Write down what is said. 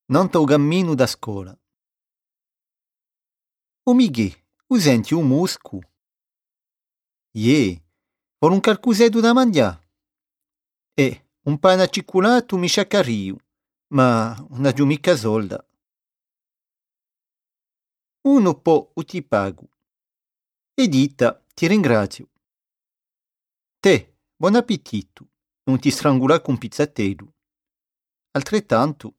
Nanta o gammino da scola. O Miguel, o senti un musco? Vor un calcuseddu da mangià? Un pane a ciculato mi sciaccarrio, ma non aggiù mica solda. Uno po' o ti pago. E dita, ti ringrazio. Te, buon appetito, non ti strangolare con pizzatello. Altrettanto.